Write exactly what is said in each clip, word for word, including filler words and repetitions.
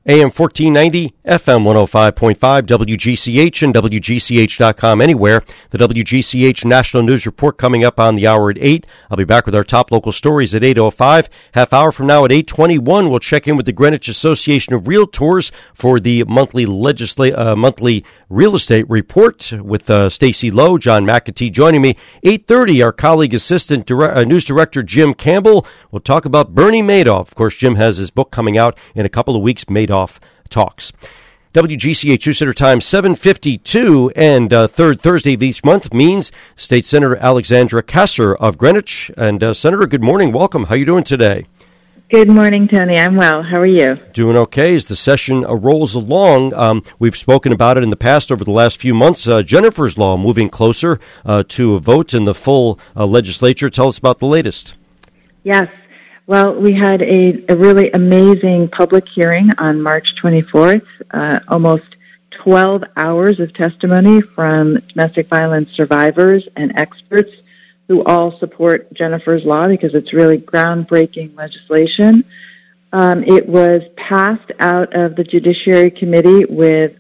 A M fourteen ninety, F M one oh five point five, W G C H and W G C H dot com anywhere. The W G C H National News Report coming up on the hour at eight. I'll be back with our top local stories at eight oh five. Half hour from now at eight twenty-one, we'll check in with the Greenwich Association of Realtors for the monthly legisla- uh, monthly real estate report with uh, Stacy Lowe, John McAtee joining me. eight thirty, our colleague assistant dire- uh, news director Jim Campbell will talk about Bernie Madoff. Of course, Jim has his book coming out in a couple of weeks, Madoff Talks. W G C H News Center time seven fifty-two, and uh, third Thursday of each month means State Senator Alexandra Kasser of Greenwich. And uh, Senator, good morning. Welcome. How are you doing today? Good morning, Tony. I'm well. How are you? Doing okay as the session uh, rolls along. Um, we've spoken about it in the past over the last few months. Uh, Jennifer's Law moving closer uh, to a vote in the full uh, legislature. Tell us about the latest. Yes. Well, we had a, a really amazing public hearing on March twenty-fourth, uh, almost twelve hours of testimony from domestic violence survivors and experts who all support Jennifer's Law because it's really groundbreaking legislation. Um, it was passed out of the Judiciary Committee with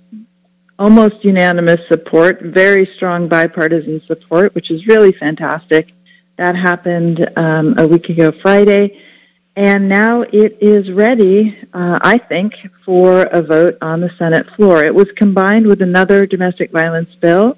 almost unanimous support, very strong bipartisan support, which is really fantastic. That happened um, a week ago Friday. And now it is ready, uh, I think, for a vote on the Senate floor. It was combined with another domestic violence bill,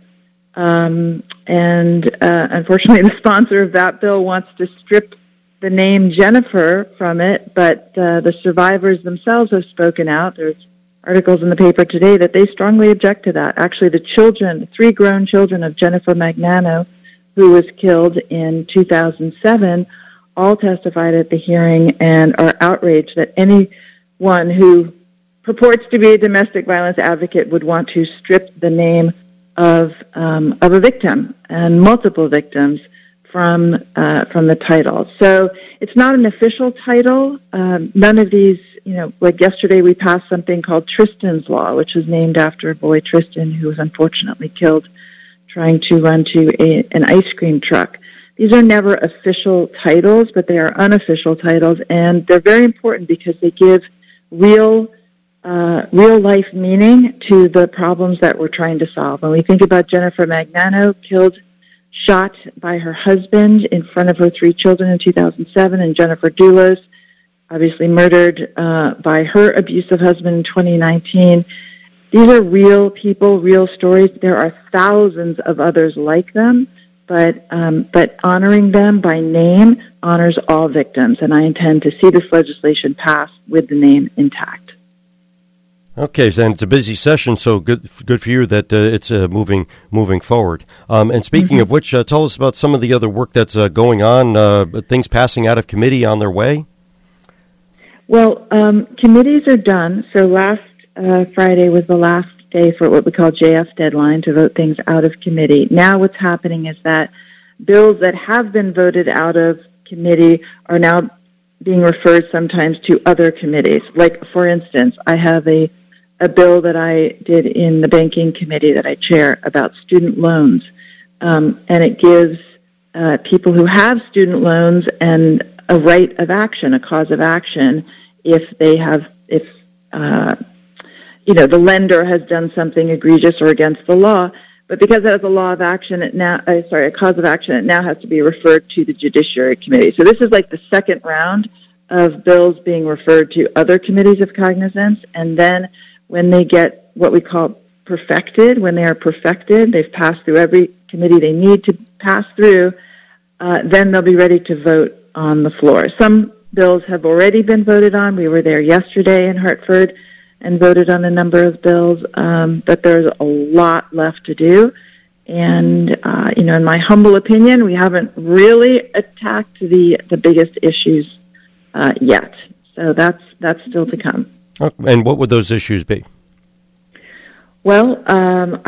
um, and uh, unfortunately the sponsor of that bill wants to strip the name Jennifer from it, but uh, the survivors themselves have spoken out. There's articles in the paper today that they strongly object to that. Actually, the children, the three grown children of Jennifer Magnano, who was killed in two thousand seven, all testified at the hearing and are outraged that anyone who purports to be a domestic violence advocate would want to strip the name of um, of a victim and multiple victims from uh, from the title. So it's not an official title. Um, none of these, you know, like yesterday we passed something called Tristan's Law, which was named after a boy, Tristan, who was unfortunately killed trying to run to a, an ice cream truck. These are never official titles, but they are unofficial titles, and they're very important because they give real, uh, real life meaning to the problems that we're trying to solve. When we think about Jennifer Magnano, killed, shot by her husband in front of her three children in two thousand seven, and Jennifer Dulos, obviously murdered uh, by her abusive husband in twenty nineteen. These are real people, real stories. There are thousands of others like them. But um, but honoring them by name honors all victims, and I intend to see this legislation pass with the name intact. Okay, and it's a busy session, so good good for you that uh, it's uh, moving moving forward. Um, and speaking mm-hmm. of which, uh, tell us about some of the other work that's uh, going on, uh, things passing out of committee on their way. Well, um, committees are done. So last uh, Friday was the last day for what we call J F deadline to vote things out of committee. Now what's happening is that bills that have been voted out of committee are now being referred sometimes to other committees. Like, for instance, I have a, a bill that I did in the banking committee that I chair about student loans, um, and it gives uh, people who have student loans and a right of action, a cause of action, if they have, if uh, you know, the lender has done something egregious or against the law, but because it has a law of action, it now, uh, sorry, a cause of action, it now has to be referred to the Judiciary Committee. So this is like the second round of bills being referred to other committees of cognizance, and then when they get what we call perfected, when they are perfected, they've passed through every committee they need to pass through, uh, then they'll be ready to vote on the floor. Some bills have already been voted on. We were there yesterday in Hartford and voted on a number of bills, um, but there's a lot left to do. And, uh, you know, in my humble opinion, we haven't really attacked the, the biggest issues uh, yet. So that's that's still to come. And what would those issues be? Well, um,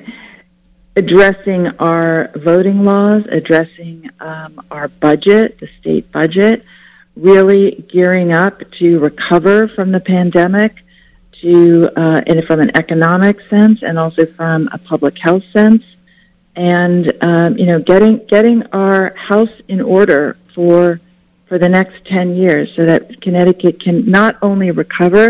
addressing our voting laws, addressing um, our budget, the state budget, really gearing up to recover from the pandemic, to uh, and from an economic sense and also from a public health sense, and um, you know, getting getting our house in order for for the next ten years, so that Connecticut can not only recover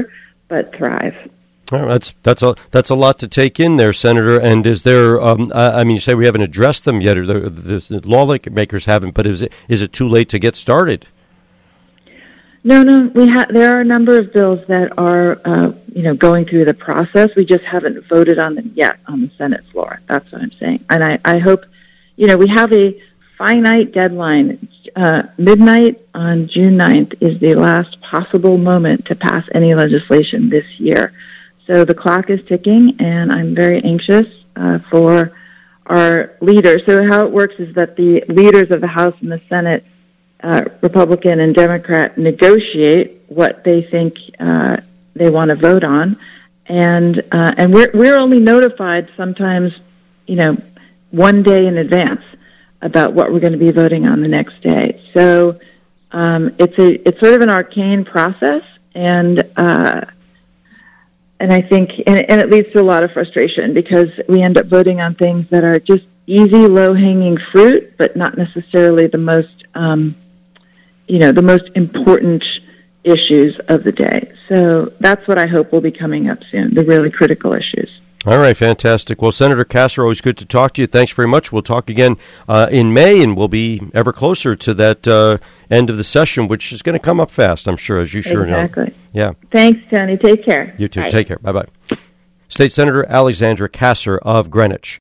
but thrive. Oh, that's that's a that's a lot to take in there, Senator. And is there? Um, I, I mean, you say we haven't addressed them yet, or the, the, the lawmakers haven't. But is it is it too late to get started? No, no. We ha- there are a number of bills that are, uh, you know, going through the process. We just haven't voted on them yet on the Senate floor. That's what I'm saying. And I, I hope, you know, we have a finite deadline. Uh, midnight on June ninth is the last possible moment to pass any legislation this year. So the clock is ticking, and I'm very anxious uh, for our leaders. So how it works is that the leaders of the House and the Senate, uh, Republican and Democrat, negotiate what they think uh, they want to vote on, and uh, and we're we're only notified sometimes, you know, one day in advance about what we're going to be voting on the next day. So um, it's a it's sort of an arcane process, and. Uh, And I think, and, and it leads to a lot of frustration because we end up voting on things that are just easy, low-hanging fruit, but not necessarily the most, um, you know, the most important issues of the day. So that's what I hope will be coming up soon, the really critical issues. All right, fantastic. Well, Senator Kasser, always good to talk to you. Thanks very much. We'll talk again uh, in May, and we'll be ever closer to that uh, end of the session, which is going to come up fast, I'm sure, as you sure exactly. know. Yeah. Thanks, Tony. Take care. You too. Bye. Take care. Bye-bye. State Senator Alexandra Kasser of Greenwich.